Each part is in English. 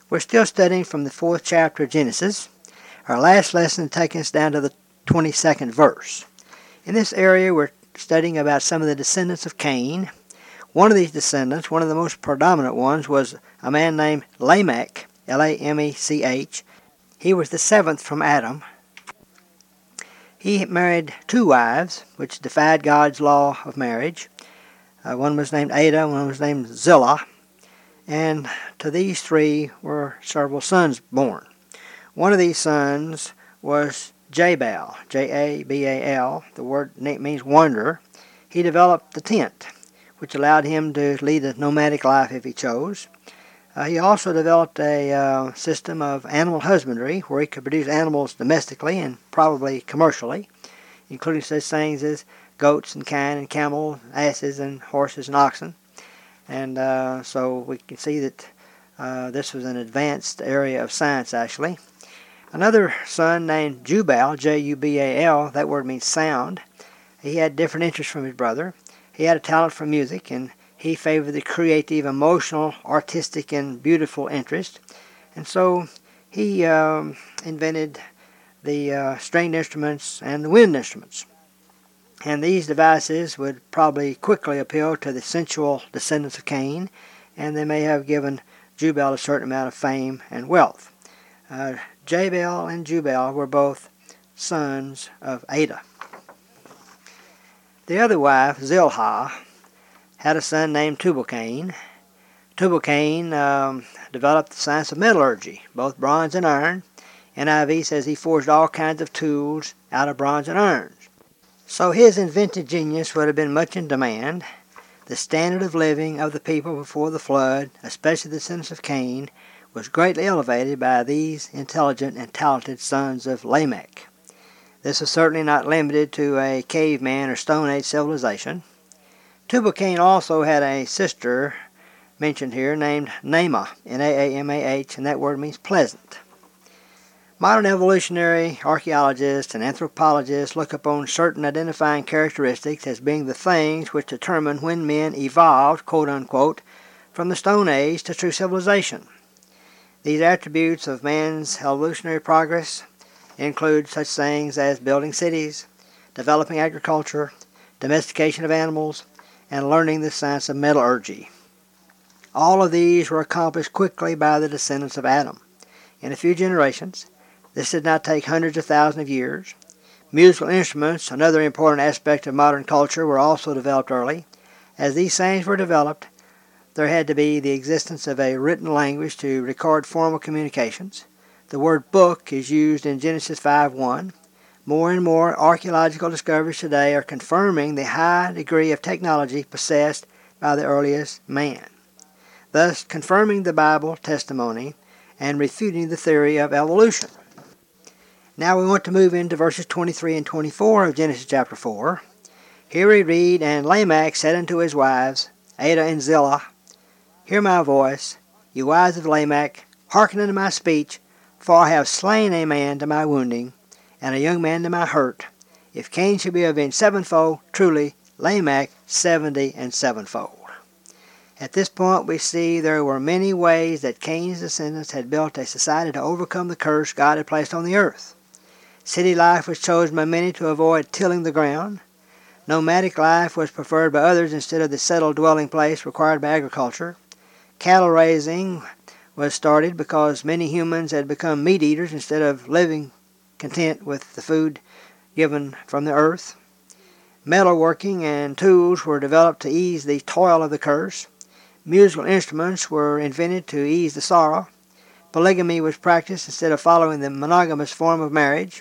We're still studying from the 4th chapter of Genesis. Our last lesson taking us down to the 22nd verse. In this area, we're studying about some of the descendants of Cain. One of these descendants, one of the most predominant ones, was a man named Lamech, Lamech. He was the 7th from Adam. He married 2 wives, which defied God's law of marriage. One was named Ada, one was named Zillah. And to these 3 were several sons born. One of these sons was Jabal, Jabal. The word means wanderer. He developed the tent, which allowed him to lead a nomadic life if he chose. He also developed a system of animal husbandry where he could produce animals domestically and probably commercially, including such things as goats and kine and camels, asses and horses and oxen. And so we can see that this was an advanced area of science, actually. Another son named Jubal, Jubal, that word means sound. He had different interests from his brother. He had a talent for music, and he favored the creative, emotional, artistic, and beautiful interest. And so he invented the stringed instruments and the wind instruments. And these devices would probably quickly appeal to the sensual descendants of Cain, and they may have given Jubal a certain amount of fame and wealth. Jabal and Jubal were both sons of Ada. The other wife, Zillah, had a son named Tubal-Cain. Tubal-Cain developed the science of metallurgy, both bronze and iron. NIV says he forged all kinds of tools out of bronze and iron. So his inventive genius would have been much in demand. The standard of living of the people before the flood, especially the descendants of Cain, was greatly elevated by these intelligent and talented sons of Lamech. This was certainly not limited to a caveman or Stone Age civilization. Tubal-Cain also had a sister mentioned here named Naamah, Naamah, and that word means pleasant. Modern evolutionary archaeologists and anthropologists look upon certain identifying characteristics as being the things which determine when men evolved, quote-unquote, from the Stone Age to true civilization. These attributes of man's evolutionary progress include such things as building cities, developing agriculture, domestication of animals, and learning the science of metallurgy. All of these were accomplished quickly by the descendants of Adam. In a few generations, this did not take hundreds of thousands of years. Musical instruments, another important aspect of modern culture, were also developed early. As these things were developed, there had to be the existence of a written language to record formal communications. The word book is used in Genesis 5:1. More and more archaeological discoveries today are confirming the high degree of technology possessed by the earliest man, thus confirming the Bible testimony and refuting the theory of evolution. Now we want to move into verses 23 and 24 of Genesis chapter 4. Here we read, "And Lamech said unto his wives, Ada and Zillah, Hear my voice, ye wives of Lamech, hearken unto my speech, for I have slain a man to my wounding, and a young man to my hurt. If Cain shall be avenged sevenfold, truly Lamech 70 and sevenfold." At this point we see there were many ways that Cain's descendants had built a society to overcome the curse God had placed on the earth. City life was chosen by many to avoid tilling the ground. Nomadic life was preferred by others instead of the settled dwelling place required by agriculture. Cattle raising was started because many humans had become meat eaters instead of living content with the food given from the earth. Metalworking and tools were developed to ease the toil of the curse. Musical instruments were invented to ease the sorrow. Polygamy was practiced instead of following the monogamous form of marriage.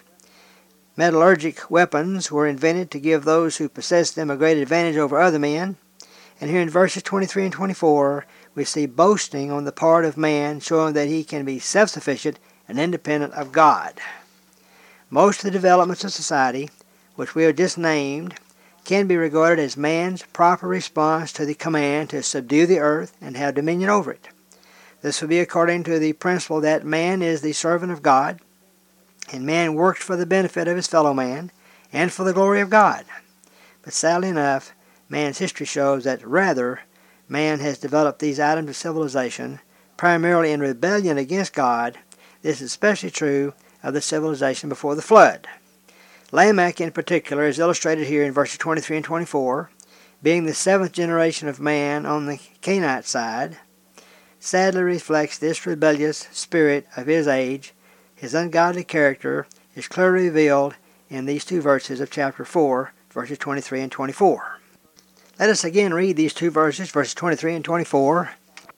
Metallurgic weapons were invented to give those who possessed them a great advantage over other men. And here in verses 23 and 24, we see boasting on the part of man, showing that he can be self-sufficient and independent of God. Most of the developments of society, which we have just named, can be regarded as man's proper response to the command to subdue the earth and have dominion over it. This would be according to the principle that man is the servant of God, and man works for the benefit of his fellow man and for the glory of God. But sadly enough, man's history shows that rather man has developed these items of civilization primarily in rebellion against God. This is especially true of the civilization before the flood. Lamech in particular is illustrated here in verses 23 and 24, being the seventh generation of man on the Canaanite side, sadly reflects this rebellious spirit of his age. His ungodly character is clearly revealed in these two verses of chapter 4, verses 23 and 24. Let us again read these two verses, verses 23 and 24,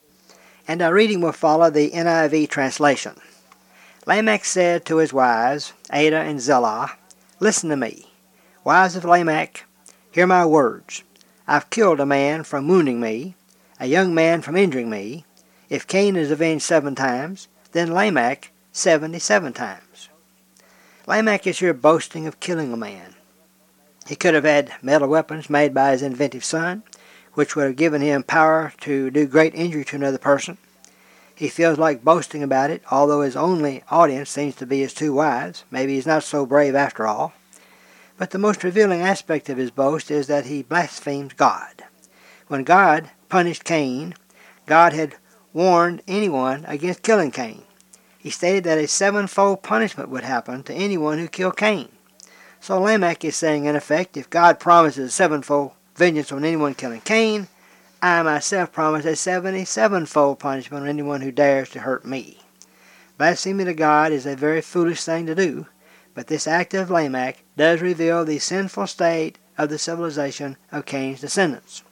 and our reading will follow the NIV translation. Lamech said to his wives, Adah and Zillah, "Listen to me. Wives of Lamech, hear my words. I've killed a man from wounding me, a young man from injuring me. If Cain is avenged 7 times, then Lamech 77 times. Lamech is here boasting of killing a man. He could have had metal weapons made by his inventive son, which would have given him power to do great injury to another person. He feels like boasting about it, although his only audience seems to be his 2 wives. Maybe he's not so brave after all. But the most revealing aspect of his boast is that he blasphemes God. When God punished Cain, God had warned anyone against killing Cain. He stated that a 7-fold punishment would happen to anyone who killed Cain. So Lamech is saying, in effect, if God promises a 7-fold vengeance on anyone killing Cain, I myself promise a 77-fold punishment on anyone who dares to hurt me. Blasphemy to God is a very foolish thing to do, but this act of Lamech does reveal the sinful state of the civilization of Cain's descendants.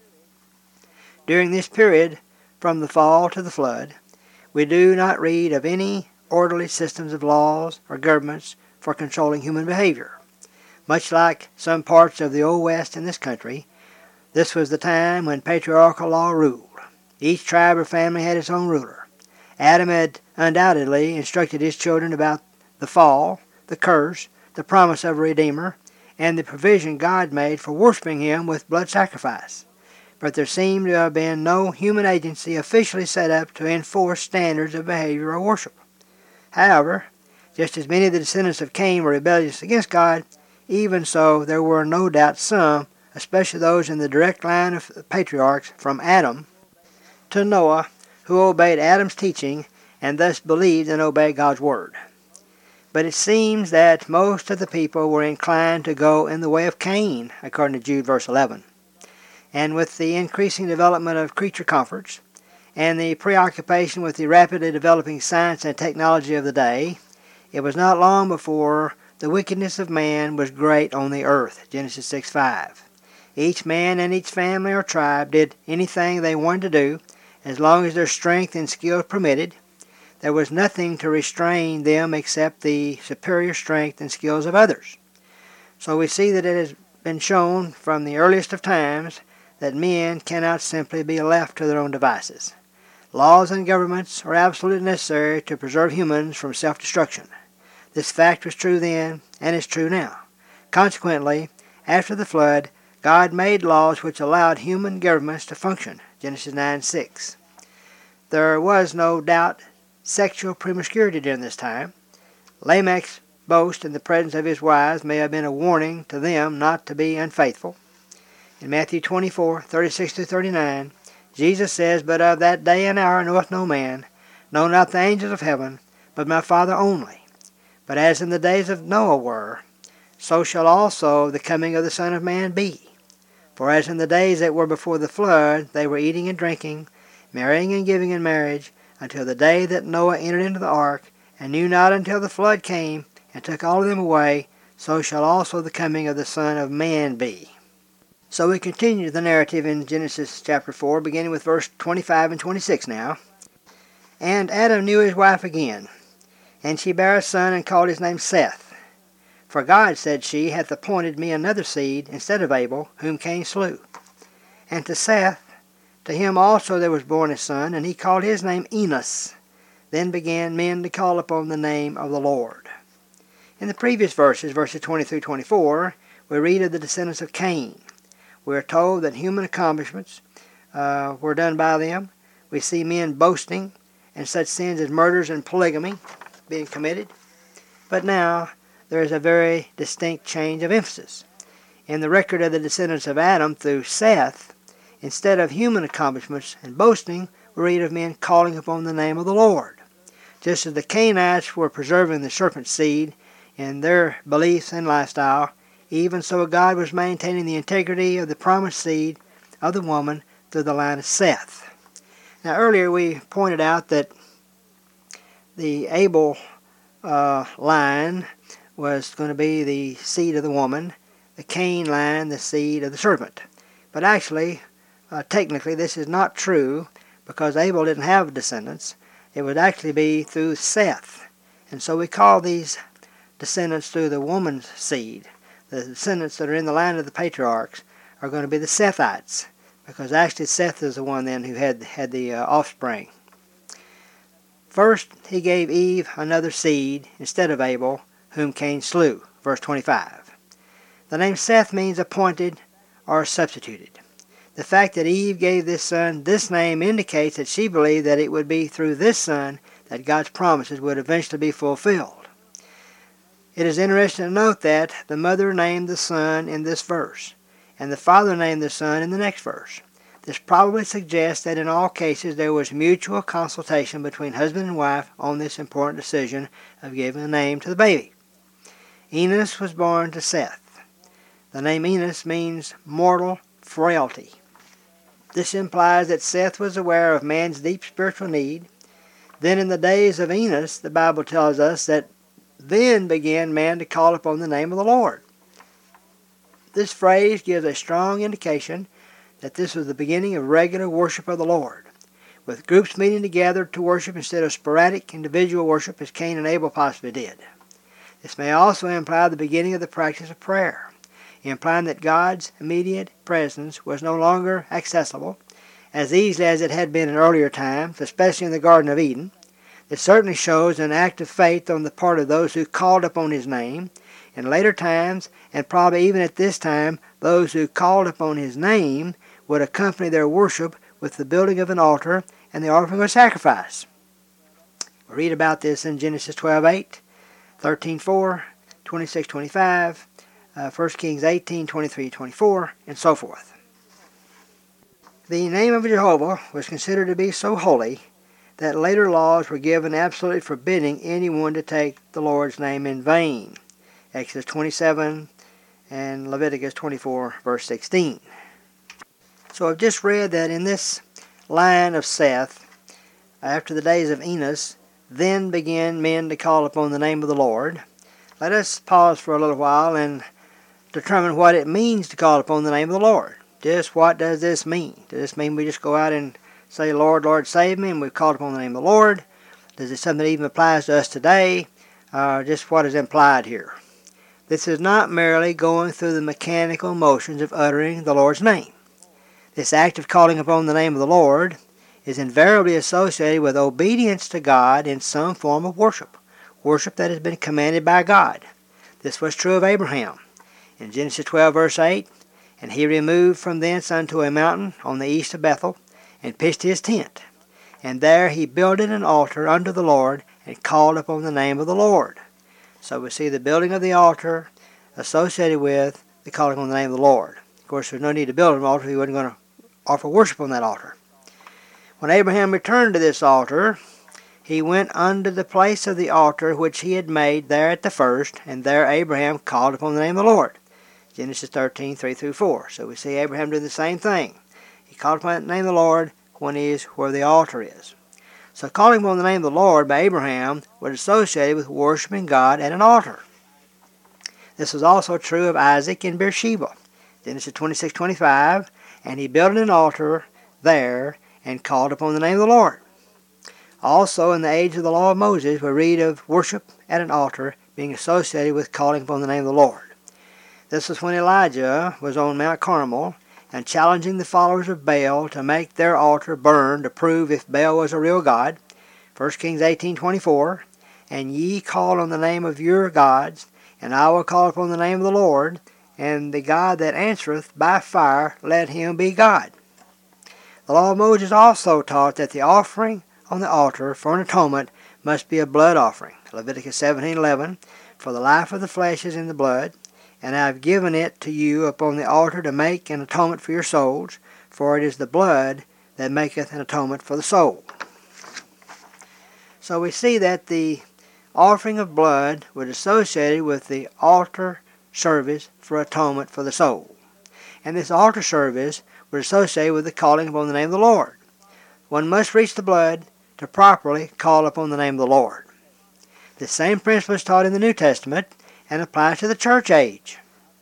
During this period, from the fall to the flood, we do not read of any orderly systems of laws or governments for controlling human behavior. Much like some parts of the Old West in this country, this was the time when patriarchal law ruled. Each tribe or family had its own ruler. Adam had undoubtedly instructed his children about the fall, the curse, the promise of a Redeemer, and the provision God made for worshiping Him with blood sacrifice. But there seemed to have been no human agency officially set up to enforce standards of behavior or worship. However, just as many of the descendants of Cain were rebellious against God, even so there were no doubt some, especially those in the direct line of patriarchs from Adam to Noah, who obeyed Adam's teaching and thus believed and obeyed God's word. But it seems that most of the people were inclined to go in the way of Cain, according to Jude verse 11. And with the increasing development of creature comforts and the preoccupation with the rapidly developing science and technology of the day, it was not long before the wickedness of man was great on the earth, Genesis 6:5. Each man and each family or tribe did anything they wanted to do, as long as their strength and skill permitted. There was nothing to restrain them except the superior strength and skills of others. So we see that it has been shown from the earliest of times that men cannot simply be left to their own devices. Laws and governments are absolutely necessary to preserve humans from self-destruction. This fact was true then and is true now. Consequently, after the flood, God made laws which allowed human governments to function, Genesis 9:6. There was no doubt sexual promiscuity during this time. Lamech's boast in the presence of his wives may have been a warning to them not to be unfaithful. In Matthew 24:36-39, Jesus says, "But of that day and hour knoweth no man, no not the angels of heaven, but my Father only. But as in the days of Noah were, so shall also the coming of the Son of Man be. For as in the days that were before the flood, they were eating and drinking, marrying and giving in marriage, until the day that Noah entered into the ark, and knew not until the flood came, and took all of them away, so shall also the coming of the Son of Man be." So we continue the narrative in Genesis chapter 4, beginning with verse 25 and 26 now. "And Adam knew his wife again, and she bare a son, and called his name Seth. For God, said she, hath appointed me another seed instead of Abel, whom Cain slew. And to Seth, to him also there was born a son, and he called his name Enos. Then began men to call upon the name of the Lord." In the previous verses, verses 20 through 24, we read of the descendants of Cain. We are told that human accomplishments were done by them. We see men boasting and such sins as murders and polygamy being committed. But now there is a very distinct change of emphasis. In the record of the descendants of Adam through Seth, instead of human accomplishments and boasting, we read of men calling upon the name of the Lord. Just as the Canaanites were preserving the serpent seed in their beliefs and lifestyle, even so God was maintaining the integrity of the promised seed of the woman through the line of Seth. Now earlier we pointed out that the Abel line was going to be the seed of the woman, the Cain line the seed of the serpent. But actually, technically this is not true, because Abel didn't have descendants. It would actually be through Seth. And so we call these descendants through the woman's seed. The descendants that are in the line of the patriarchs are going to be the Sethites, because actually Seth is the one then who had the offspring. First, he gave Eve another seed instead of Abel, whom Cain slew. Verse 25. The name Seth means appointed or substituted. The fact that Eve gave this son this name indicates that she believed that it would be through this son that God's promises would eventually be fulfilled. It is interesting to note that the mother named the son in this verse, and the father named the son in the next verse. This probably suggests that in all cases there was mutual consultation between husband and wife on this important decision of giving a name to the baby. Enos was born to Seth. The name Enos means mortal frailty. This implies that Seth was aware of man's deep spiritual need. Then in the days of Enos, the Bible tells us that then began man to call upon the name of the Lord. This phrase gives a strong indication that this was the beginning of regular worship of the Lord, with groups meeting together to worship instead of sporadic individual worship as Cain and Abel possibly did. This may also imply the beginning of the practice of prayer, implying that God's immediate presence was no longer accessible as easily as it had been in earlier times, especially in the Garden of Eden. It certainly shows an act of faith on the part of those who called upon his name. In later times, and probably even at this time, those who called upon his name would accompany their worship with the building of an altar and the offering of sacrifice. We read about this in Genesis 12:8, 13:4, 26:25, 1 Kings 18:23-24, and so forth. The name of Jehovah was considered to be so holy that later laws were given absolutely forbidding anyone to take the Lord's name in vain. Exodus 27 and Leviticus 24, verse 16. So I've just read that in this line of Seth, after the days of Enos, then began men to call upon the name of the Lord. Let us pause for a little while and determine what it means to call upon the name of the Lord. Just what does this mean? Does this mean we just go out and say, Lord, Lord, save me, and we've called upon the name of the Lord? Does it something that even applies to us today? Just what is implied here? This is not merely going through the mechanical motions of uttering the Lord's name. This act of calling upon the name of the Lord is invariably associated with obedience to God in some form of worship, worship that has been commanded by God. This was true of Abraham. In Genesis 12, verse 8, and he removed from thence unto a mountain on the east of Bethel, and pitched his tent. And there he builded an altar unto the Lord, and called upon the name of the Lord. So we see the building of the altar associated with the calling upon the name of the Lord. Of course, there's no need to build an altar if he wasn't going to offer worship on that altar. When Abraham returned to this altar, he went unto the place of the altar which he had made there at the first, and there Abraham called upon the name of the Lord. Genesis 13, 3-4. So we see Abraham doing the same thing. He called upon the name of the Lord when he is where the altar is. So calling upon the name of the Lord by Abraham was associated with worshiping God at an altar. This was also true of Isaac in Beersheba. Genesis 26:25, and he built an altar there and called upon the name of the Lord. Also, in the age of the law of Moses, we read of worship at an altar being associated with calling upon the name of the Lord. This was when Elijah was on Mount Carmel and challenging the followers of Baal to make their altar burn to prove if Baal was a real God. 1 Kings 18:24, and ye call on the name of your gods, and I will call upon the name of the Lord, and the God that answereth by fire, let him be God. The law of Moses also taught that the offering on the altar for an atonement must be a blood offering. Leviticus 17:11, for the life of the flesh is in the blood, and I have given it to you upon the altar to make an atonement for your souls, for it is the blood that maketh an atonement for the soul. So we see that the offering of blood was associated with the altar service for atonement for the soul. And this altar service was associated with the calling upon the name of the Lord. One must reach the blood to properly call upon the name of the Lord. The same principle is taught in the New Testament and applies to the church age.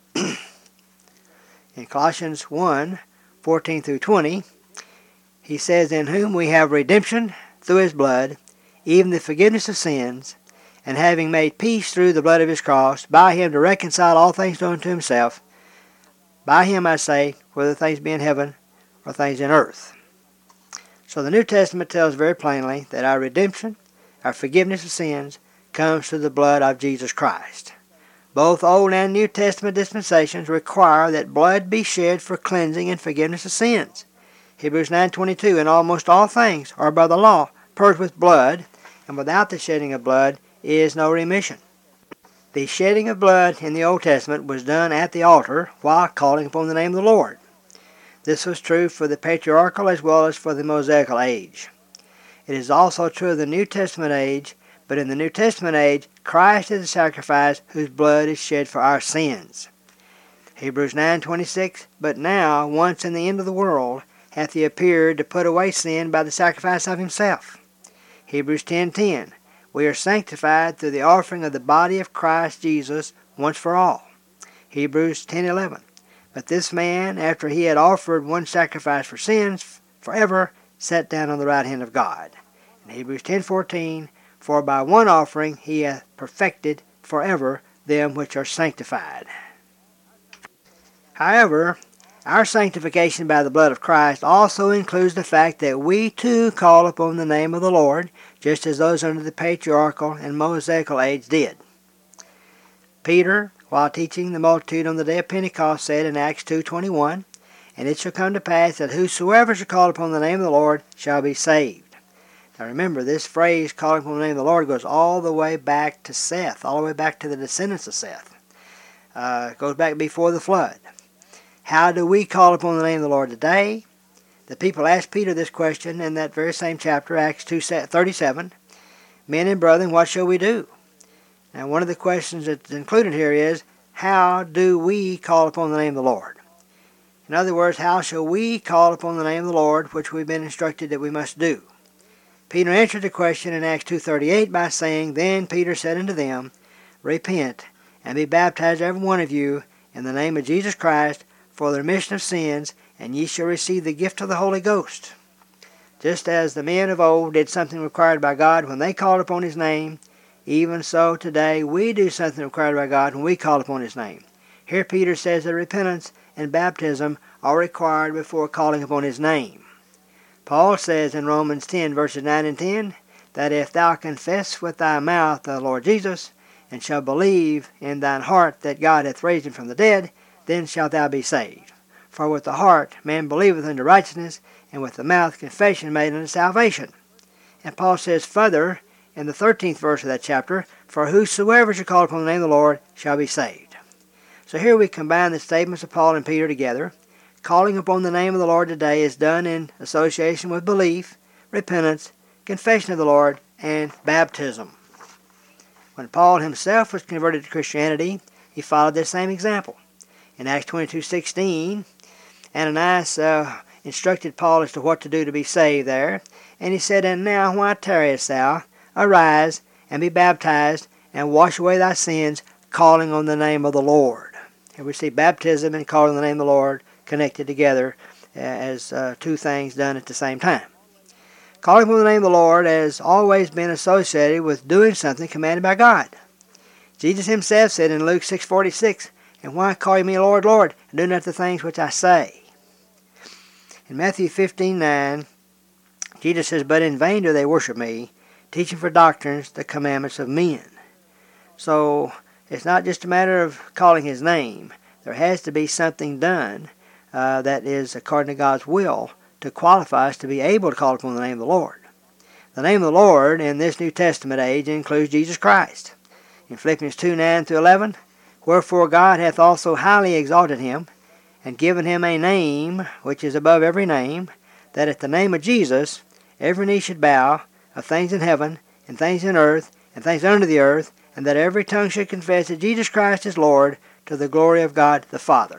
In Colossians 1, 14 through 20, he says, "In whom we have redemption through his blood, even the forgiveness of sins, and having made peace through the blood of his cross, by him to reconcile all things unto himself. By him, I say, whether things be in heaven or things in earth." So the New Testament tells very plainly that our redemption, our forgiveness of sins, comes through the blood of Jesus Christ. Both Old and New Testament dispensations require that blood be shed for cleansing and forgiveness of sins. Hebrews 9:22, "And almost all things are by the law purged with blood, and without the shedding of blood is no remission." The shedding of blood in the Old Testament was done at the altar while calling upon the name of the Lord. This was true for the patriarchal as well as for the Mosaical age. It is also true of the New Testament age, but in the New Testament age, Christ is the sacrifice whose blood is shed for our sins. Hebrews 9:26, "But now, once in the end of the world, hath he appeared to put away sin by the sacrifice of himself." Hebrews 10:10, "We are sanctified through the offering of the body of Christ Jesus once for all." Hebrews 10:11, "But this man, after he had offered one sacrifice for sins forever, sat down on the right hand of God." In Hebrews 10:14, "For by one offering he hath perfected forever them which are sanctified." However, our sanctification by the blood of Christ also includes the fact that we too call upon the name of the Lord, just as those under the patriarchal and Mosaical age did. Peter, while teaching the multitude on the day of Pentecost, said in Acts 2:21, "And it shall come to pass that whosoever shall call upon the name of the Lord shall be saved." Now remember, this phrase, calling upon the name of the Lord, goes all the way back to Seth, all the way back to the descendants of Seth. It goes back before the flood. How do we call upon the name of the Lord today? The people asked Peter this question in that very same chapter, Acts 2:37. "Men and brethren, what shall we do?" Now one of the questions that's included here is, how do we call upon the name of the Lord? In other words, how shall we call upon the name of the Lord, which we've been instructed that we must do? Peter answered the question in Acts 2:38 by saying, "Then Peter said unto them, Repent, and be baptized every one of you in the name of Jesus Christ for the remission of sins, and ye shall receive the gift of the Holy Ghost." Just as the men of old did something required by God when they called upon his name, even so today we do something required by God when we call upon his name. Here Peter says that repentance and baptism are required before calling upon his name. Paul says in Romans 10, verses 9 and 10, that if thou confess with thy mouth the Lord Jesus, and shalt believe in thine heart that God hath raised him from the dead, then shalt thou be saved. For with the heart man believeth unto righteousness, and with the mouth confession made unto salvation. And Paul says further, in the 13th verse of that chapter, "For whosoever shall call upon the name of the Lord shall be saved." So here we combine the statements of Paul and Peter together. Calling upon the name of the Lord today is done in association with belief, repentance, confession of the Lord, and baptism. When Paul himself was converted to Christianity, he followed this same example. In Acts 22:16, Ananias instructed Paul as to what to do to be saved there, and he said, "And now why tarriest thou? Arise, and be baptized, and wash away thy sins, calling on the name of the Lord." Here we see baptism and calling on the name of the Lord connected together as two things done at the same time. Calling upon the name of the Lord has always been associated with doing something commanded by God. Jesus himself said in Luke 6:46, "And why call ye me Lord, Lord, and do not the things which I say?" In Matthew 15:9, Jesus says, "But in vain do they worship me, teaching for doctrines the commandments of men." So it's not just a matter of calling his name. There has to be something done that is according to God's will to qualify us to be able to call upon the name of the Lord. The name of the Lord in this New Testament age includes Jesus Christ. In Philippians 2:9-11, "Wherefore God hath also highly exalted him, and given him a name which is above every name, that at the name of Jesus, every knee should bow, of things in heaven, and things in earth, and things under the earth, and that every tongue should confess that Jesus Christ is Lord, to the glory of God the Father.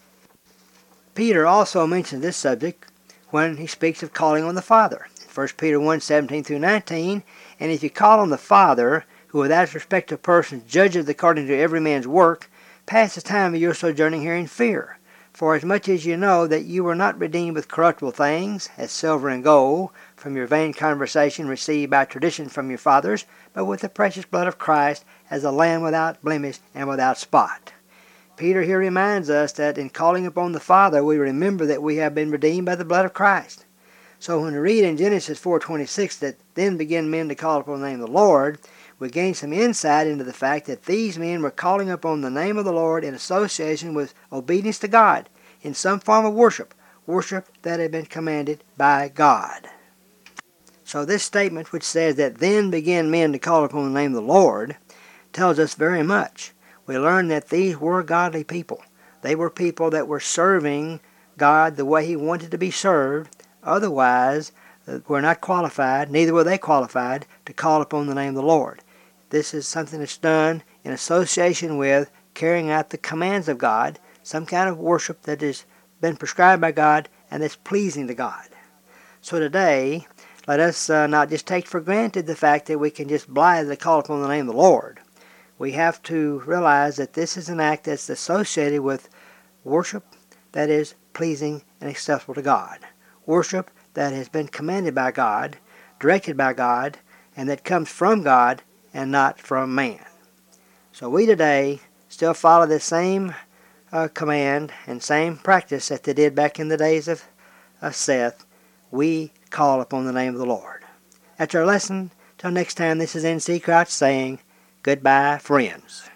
Peter also mentions this subject when he speaks of calling on the Father. 1 Peter 1:17 through 19, and if you call on the Father, who without respect of persons judgeth according to every man's work, pass the time of your sojourning here in fear. For as much as you know that you were not redeemed with corruptible things, as silver and gold, from your vain conversation received by tradition from your fathers, but with the precious blood of Christ, as a lamb without blemish and without spot. Peter here reminds us that in calling upon the Father, we remember that we have been redeemed by the blood of Christ. So when we read in Genesis 4:26 that then begin men to call upon the name of the Lord, we gain some insight into the fact that these men were calling upon the name of the Lord in association with obedience to God, in some form of worship that had been commanded by God. So this statement, which says that then begin men to call upon the name of the Lord, tells us very much. We learn that these were godly people. They were people that were serving God the way He wanted to be served. Otherwise, were not qualified, neither were they qualified, to call upon the name of the Lord. This is something that's done in association with carrying out the commands of God, some kind of worship that has been prescribed by God and that's pleasing to God. So today, let us not just take for granted the fact that we can just blithely call upon the name of the Lord. We have to realize that this is an act that's associated with worship that is pleasing and acceptable to God. Worship that has been commanded by God, directed by God, and that comes from God and not from man. So we today still follow the same command and same practice that they did back in the days of Seth. We call upon the name of the Lord. That's our lesson. Till next time, this is N.C. Crouch saying, goodbye, friends.